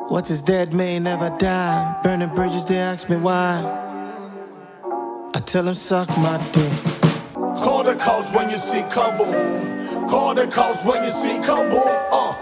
What is dead may never die. Burning bridges, they ask me why. I tell them suck my dick. Call the cops when you see kaboom. Call the cops when you see kaboom.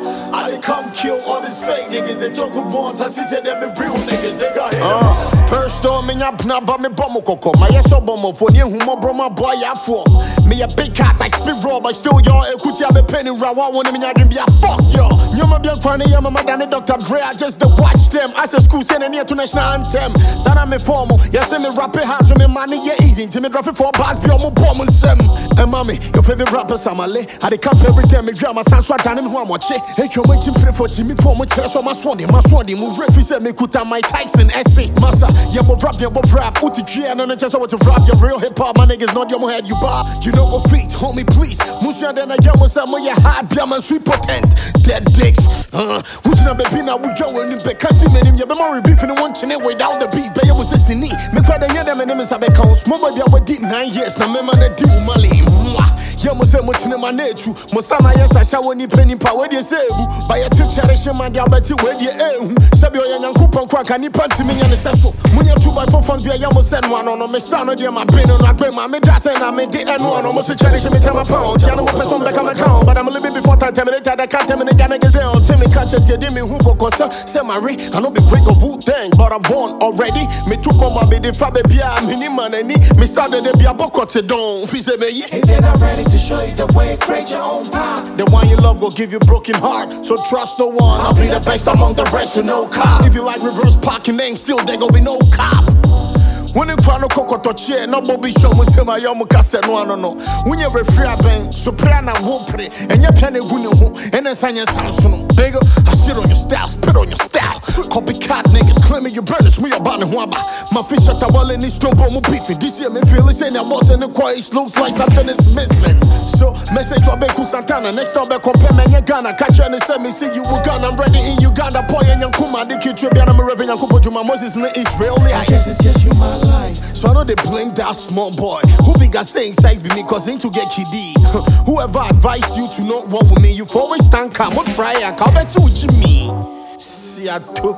I done come kill all these fake niggas. They talk with bonds. I see say them be real niggas. They got hit. First door, me nyap na ba me bomo koko. My yes or bomo for near humo bro my boy ya for. Me a big cat like spit raw, but still y'all ekuti a be penny round. One want me nyadin be a fuck y'all. Nyama be a crying ya mama than the Dr. Dre. I just to watch them. I say school sending near to national anthem. Sana me formal. Yes me rap it hard so me money yeah easy. Till me drop it for bars be on my bomb and sem. And mommy, your favorite rapper Samale. I dey camp every time me drama sans swat and him who am watch it. Hey you wait pray for Jimmy for my chest so my swandy move refi say me kuta my Tyson essay. Massa, yeah but rap, uti tria no just what to rap. Your real hip hop, my niggas not your head you bar. You know what feet, homie please. Musha then I jam with some of your hard biaman sweet potent. Dead dicks. Would you not be now with Joe and you be cussing him? You be more beefing and watching it without the beat. But it was this in me. Me cry the hear them and them is have a counts. Mama they were did 9 years. Now me man do mali. Yeah, must say much in my nature. Mustana yes I shall when you penny power they say. By a teacher man they bet you where you Sabio young coupon crack and you panty me and the sesso. Munya 2x4 funds be a yamo send one on me stand on my pin on my me das and I made the N one almost a cherish me time a pound. Tiana mo person back on my account, but I'm a little bit before time terminated. I can't terminate niggas there on Timmy catch it, did me who go concern. Say Marie, I know be break of Wu-Tang, but I'm born already. Me took my baby fabe bia mini man and me started to be a bokote don. If they're not ready to show you the way, create your own path. The one you love will give you broken heart, so trust no one. I'll be the best among the rest, so no cop. If you like reverse parking, then still there gon' be no cop. When you cry no coco touch yeah, no Bobby show me say my young cassette no. When you refree a bank, soprano won't pray, and your penny winning home, and then sign your sound soon. Bigger, I shit on your style, spit on your style. Copycat niggas claiming you burners, me about the wamba. My fish at the wall and it's no more beefing. This year me feel saying I was in the quiet, looks like something is missing. So, message to Abeku Santana, next time I compare me and Ghana. Catch you and send me, see you Uganda, I'm ready in Uganda. Boy and Yankuma, the kid trip, and I'm a revenue, Yankupo Juma Moses in Israeli. I guess it's just you, my life. So I know they blame that small boy who think I saying size be me cause ain't to get kiddie. Whoever advised you to not walk with me, you always stand calm, or try I can't bet you me. See I took.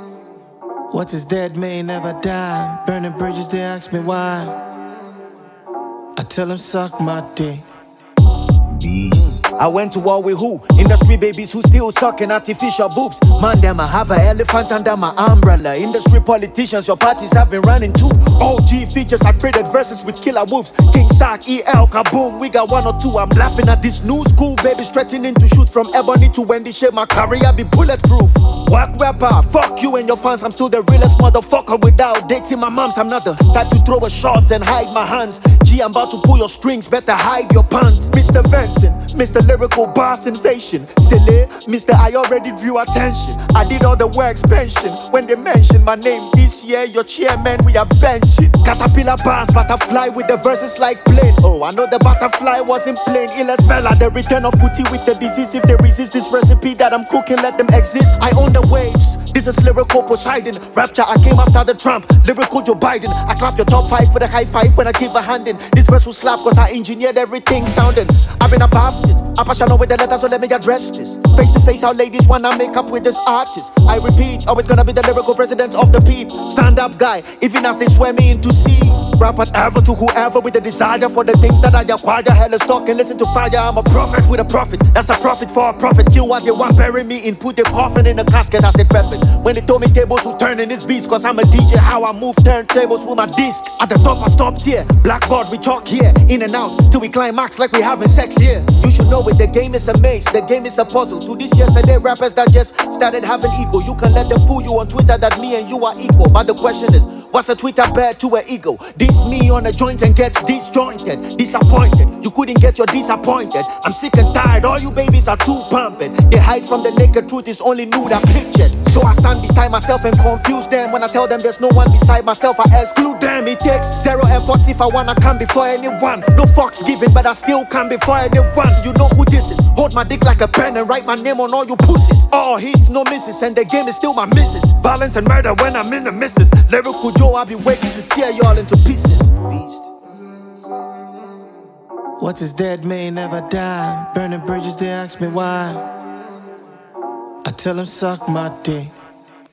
What is dead may never die. Burning bridges, they ask me why. I tell them suck my dick. I went to war with who? Industry babies who still sucking artificial boobs. Man, them I have an elephant under my umbrella. Industry politicians, your parties have been running too. OG features, I traded verses with killer wolves. King Shark, EL, Kaboom, we got 1 or 2. I'm laughing at this new school babies threatening to shoot from Ebony to Wendy shape. My career be bulletproof. Whack rapper, fuck you and your fans. I'm still the realest motherfucker without dating my moms. I'm not the type to throw a shots and hide my hands. G, I'm about to pull your strings, better hide your pants. Mr. Venton, Mr. Lyrical Boss Invasion. Silly, Mr. I already drew attention. I did all the work expansion. When they mention my name this year, your chairman, we are benching. Caterpillar bars, butterfly with the verses like plane. Oh, I know the butterfly wasn't plain. Illest fella, the return of Kuti with the disease. If they resist this recipe that I'm cooking, let them exit. I own the waves. This is lyrical Poseidon. Rapture, I came after the Trump. Lyrical Joe Biden. I clap your top 5 for the high five when I give a hand in. This verse will slap cause I engineered everything sounding. I've been above this. I'm passionate with the letters, so let me address this. Face to face, how ladies wanna make up with this artist. I repeat, always gonna be the lyrical president of the peep. Stand up guy, even as they swear me into sea. Rap whatever to whoever with a desire for the things that I acquire. Hell is talk and listen to fire. I'm a prophet with a profit. That's a profit for a profit. Kill what they want, bury me in, put the coffin in a casket. I said perfect. When they told me tables will turn in this beats, cause I'm a DJ, how I move turntables with my disc. At the top I stopped here, blackboard we talk here. In and out, till we climax like we having sex here. You should know it, the game is a maze, the game is a puzzle. To this yesterday rappers that just started having ego. You can let them fool you on Twitter that me and you are equal. But the question is, what's a Twitter bad to an ego? Diss me on a joint and gets disjointed, disappointed. You couldn't get your disappointed. I'm sick and tired, all you babies are too pumping. They hide from the naked truth, it's only nude I pictured. So I stand beside myself and confuse them. When I tell them there's no one beside myself, I exclude them. It takes 0 efforts if I wanna come before anyone. No fucks given, but I still come before anyone. You know who this is. Hold my dick like a pen and write my name on all you pussies. All hits, no misses, and the game is still my missus. Violence and murder when I'm in the missus. Lyrical Joe, I'll be waiting to tear y'all into pieces. Beast. What is dead may never die. Burning bridges, they ask me why. I tell them suck my dick.